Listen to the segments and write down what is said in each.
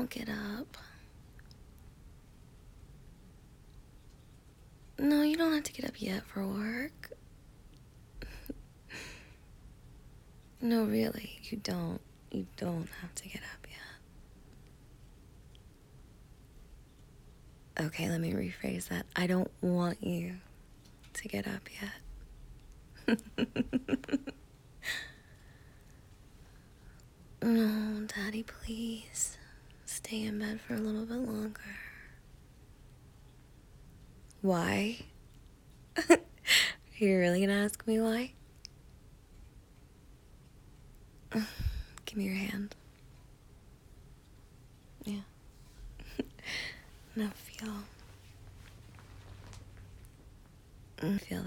get up. No, you don't have to get up yet for work. No, really, you don't. You don't have to get up yet. Okay, let me rephrase that. I don't want you to get up yet. No, Daddy, please. Stay in bed for a little bit longer. Why? Are you really gonna ask me why? Give me your hand. Yeah. Now feel. Feel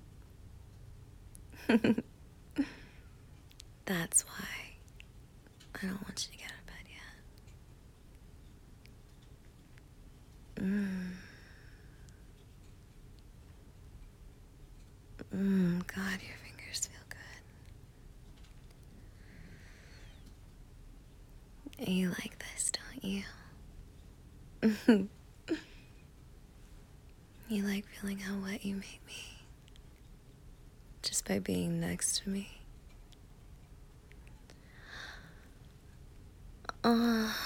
that. That's why I don't want you to get out of bed yet. God, your fingers feel good. You like this, don't you? You like feeling how wet you make me just by being next to me. Oh,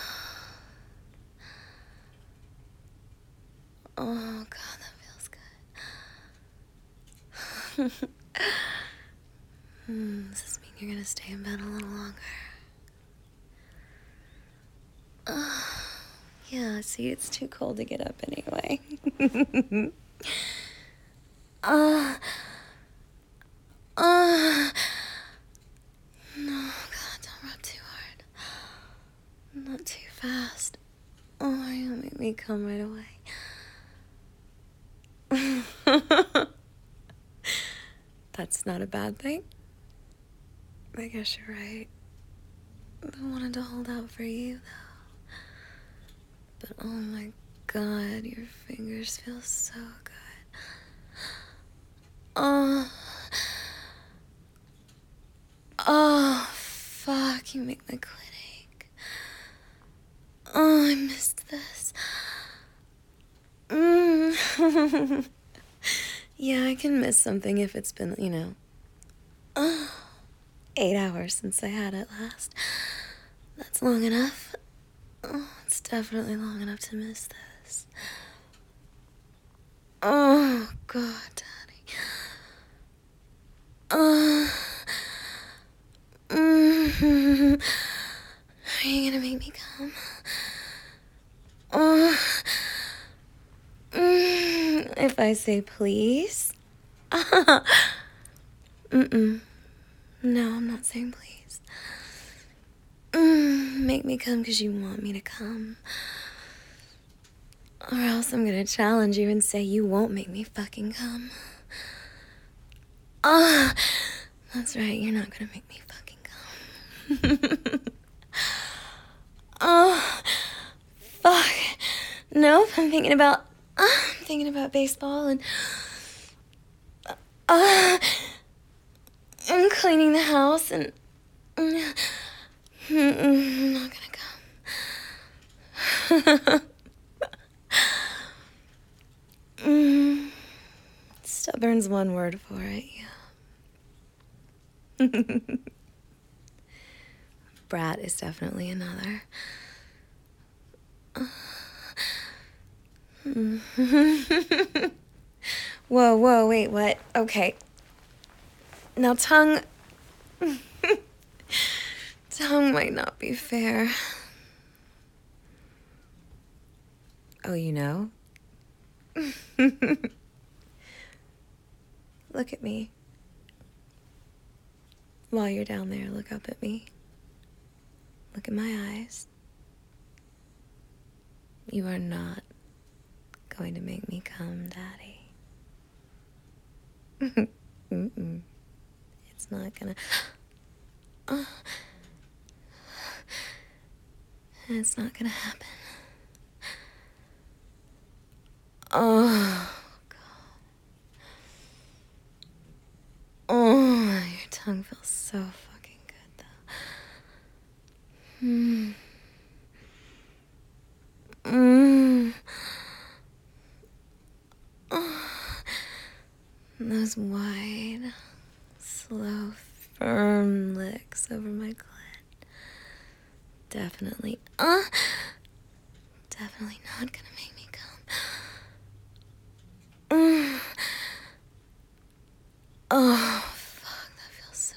God, that feels good. Does this mean you're gonna stay in bed a little longer? Yeah, see, it's too cold to get up anyway. No, God, don't rub too hard. Not too fast. Oh, you'll make me come right away. That's not a bad thing. I guess you're right. I wanted to hold out for you, though. But oh my God, your fingers feel so good. Oh, fuck, you make my clit ache. Oh, I missed this. Yeah, I can miss something if it's been, 8 hours since I had it last. That's long enough. Oh, it's definitely long enough to miss this. Oh, God, Daddy. Are you gonna make me come? If I say please? No, I'm not saying please. Make me come because you want me to come. Or else I'm gonna challenge you and say you won't make me fucking come. That's right, you're not gonna make me fucking come. Oh, fuck. Nope, I'm thinking about baseball and I'm cleaning the house and I'm not gonna come. Stubborn's one word for it, yeah. Brat is definitely another. Whoa, wait, what? Okay. Now, tongue might not be fair. Oh, you know? Look at me. While you're down there, look up at me. Look in my eyes. You are not going to make me come, Daddy. It's not gonna... It's not gonna happen. Oh, God. Oh, your tongue feels so fucking good, though. Those wide, slow, firm licks over my clit. Definitely not gonna make me come. Oh, fuck, that feels so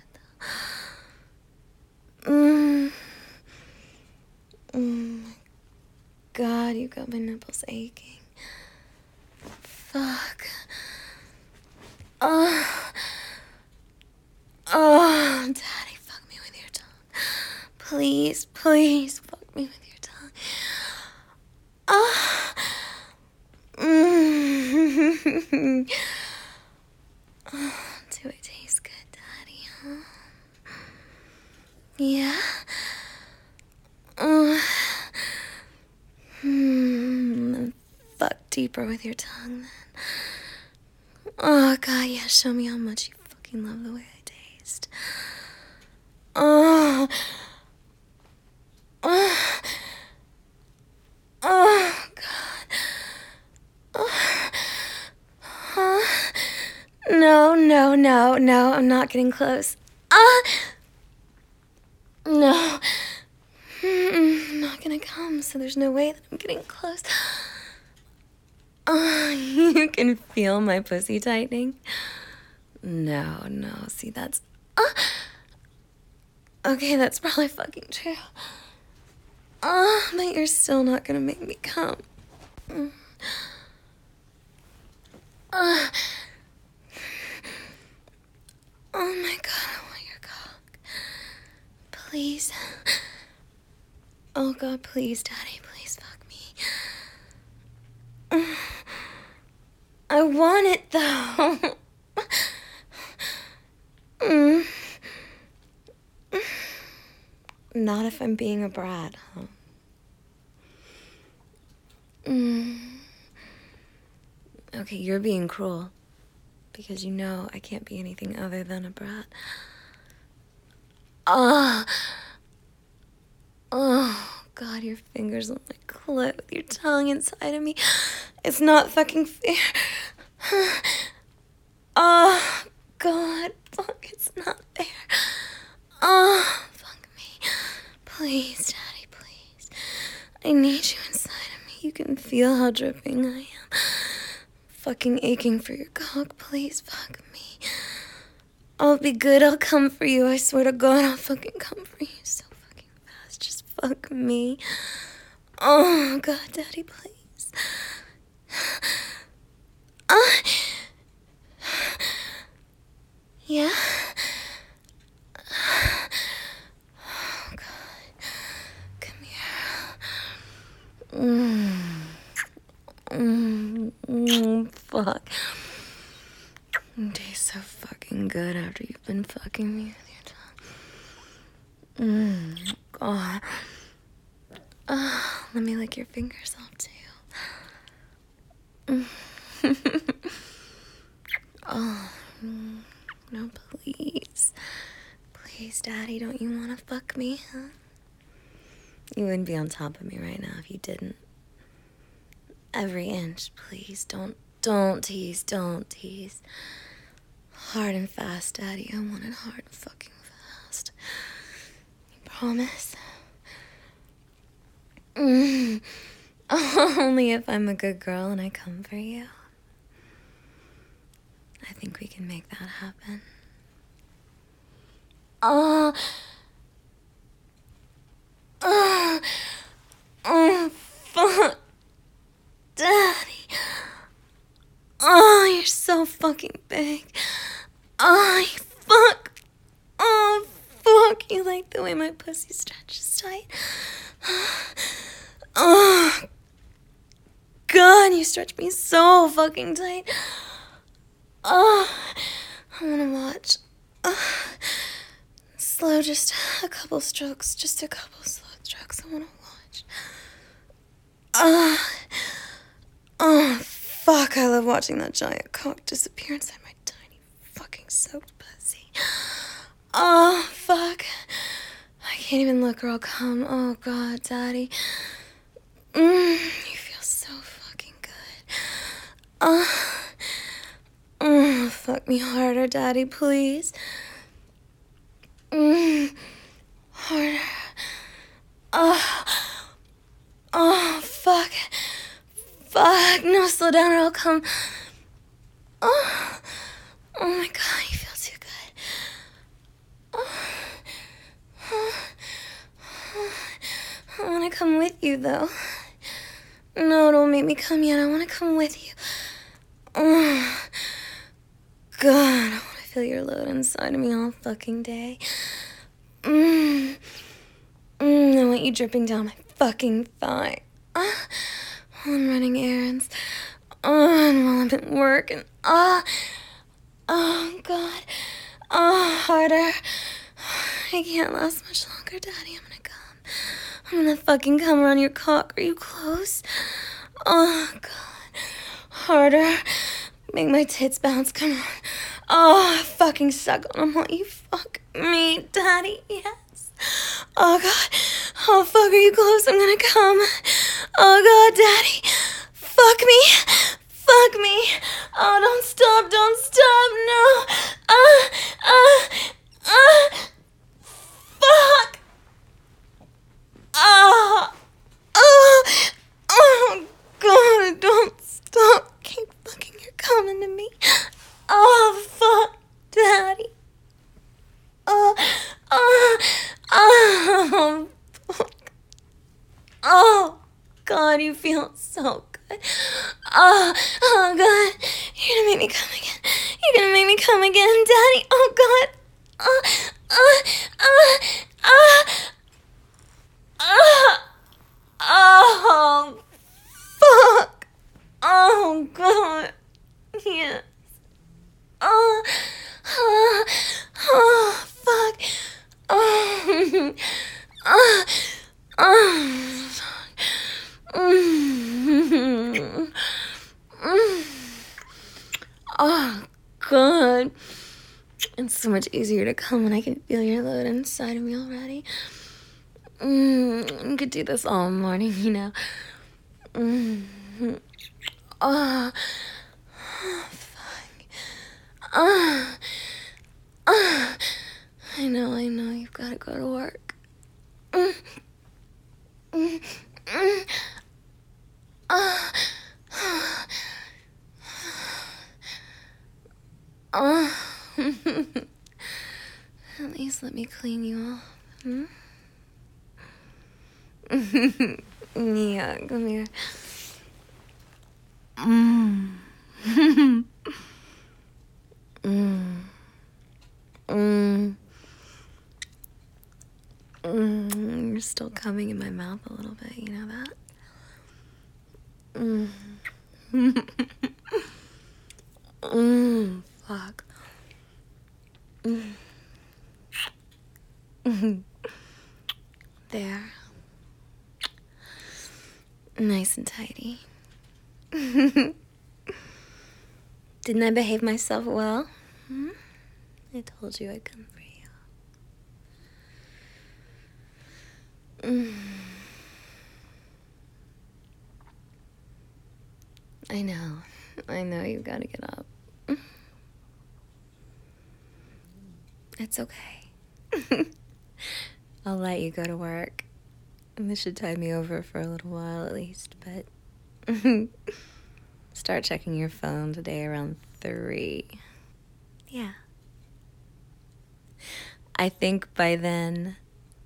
good, though. Oh my God, you got my nipples aching. Fuck. Oh, Daddy, fuck me with your tongue. Please, please, fuck me with your tongue. Oh. Do it taste good, Daddy, huh? Yeah? Fuck deeper with your tongue, then. Oh, God, yeah, show me how much you fucking love the way I taste. Oh. Oh, God. No, I'm not getting close. No. I'm not gonna come, so there's no way that I'm getting close. Oh, you can feel my pussy tightening? No, see, that's... Okay, that's probably fucking true. But you're still not gonna make me come. Oh my God, I want your cock. Please. Oh God, please, Daddy, please fuck me. I want it, though. Not if I'm being a brat, huh? Okay, you're being cruel. Because you know I can't be anything other than a brat. Oh, God, your fingers on my clit with your tongue inside of me. It's not fucking fair. Oh, God, fuck, it's not fair. Oh, fuck me. Please, Daddy, please. I need you inside of me. You can feel how dripping I am. Fucking aching for your cock. Please, fuck me. I'll be good. I'll come for you. I swear to God, I'll fucking come for you so fucking fast. Just fuck me. Oh, God, Daddy, please. Yeah? Oh, God. Come here. Fuck. It tastes so fucking good after you've been fucking me with your tongue. God. Let me lick your fingers off, too. Oh, no, please. Please, Daddy, don't you want to fuck me, huh? You wouldn't be on top of me right now if you didn't. Every inch, please. Don't tease, don't tease. Hard and fast, Daddy. I want it hard and fucking fast. You promise? Only if I'm a good girl and I come for you. I think we can make that happen. Oh, fuck. Daddy. Oh, you're so fucking big. Oh, fuck. Oh, fuck. You like the way my pussy stretches tight? Oh, God, you stretch me so fucking tight. Oh, I wanna watch. Slow, just a couple strokes. Just a couple slow strokes. I wanna watch. Oh, fuck, I love watching that giant cock disappear inside my tiny fucking soaked pussy. Oh, fuck. I can't even look or I'll come. Oh, God, Daddy. You feel so fucking good. fuck me harder, Daddy, please. Harder. Oh, fuck. Fuck. No, slow down or I'll come. Oh my God, you feel too good. I want to come with you, though. No, don't make me come yet. I want to come with you. Oh, God, I want to feel your load inside of me all fucking day. I want you dripping down my fucking thigh. While I'm running errands. And while I'm at work. And oh, God. Harder. I can't last much longer, Daddy. I'm gonna come. I'm gonna fucking come around your cock. Are you close? Oh, God. Harder. Make my tits bounce. Come on. Oh, fucking suck on them while you fuck me, Daddy. Yes. Oh, God. Oh, fuck. Are you close? I'm gonna come. Oh, God, Daddy. Fuck me. Fuck me. Oh, don't stop. Don't stop. No. Fuck. Oh, God, don't stop. Keep fucking, you're coming to me. Oh, fuck, Daddy. Fuck. Oh, God, you feel so good. Oh, God, you're gonna make me come again. You're gonna make me come again, Daddy. Oh, God. Oh, fuck. Oh, God. Yes. Fuck. Oh, God. It's so much easier to come when I can feel your load inside of me already. I could do this all morning, you know. Oh, fuck. I know, you've got to go to work. At least let me clean you off. Yeah, come here. You're still coming in my mouth a little bit, you know that? Fuck. There. Nice and tidy. Didn't I behave myself well? I told you I'd come for you. I know you've got to get up. It's okay. I'll let you go to work. This should tide me over for a little while at least, but start checking your phone today around 3. Yeah. I think by then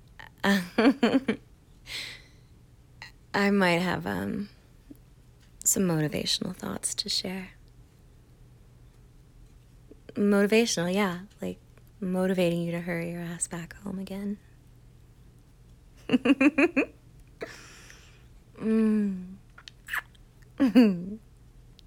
I might have some motivational thoughts to share. Motivational, yeah, like motivating you to hurry your ass back home again.